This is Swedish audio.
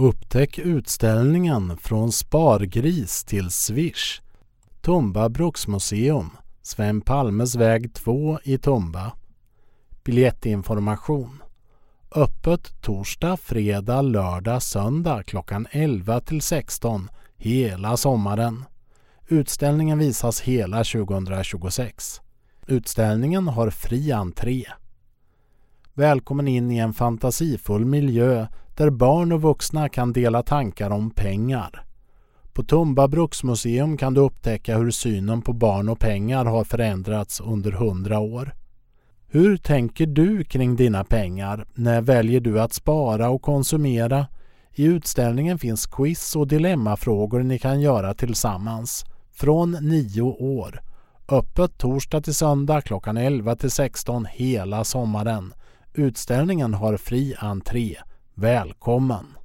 Upptäck utställningen Från Spargris till Swish. Tumba Bruksmuseum, Sven Palmes väg 2 i Tumba. Biljettinformation. Öppet torsdag, fredag, lördag, söndag klockan 11 till 16 hela sommaren. Utställningen visas hela 2026. Utställningen har fri entré. Välkommen in i en fantasifull miljö där barn och vuxna kan dela tankar om pengar. På Tumba Bruksmuseum kan du upptäcka hur synen på barn och pengar har förändrats under 100 år. Hur tänker du kring dina pengar? När väljer du att spara och konsumera? I utställningen finns quiz och dilemmafrågor ni kan göra tillsammans. Från 9 år. Öppet torsdag till söndag klockan 11 till 16 hela sommaren. Utställningen har fri entré. Välkommen!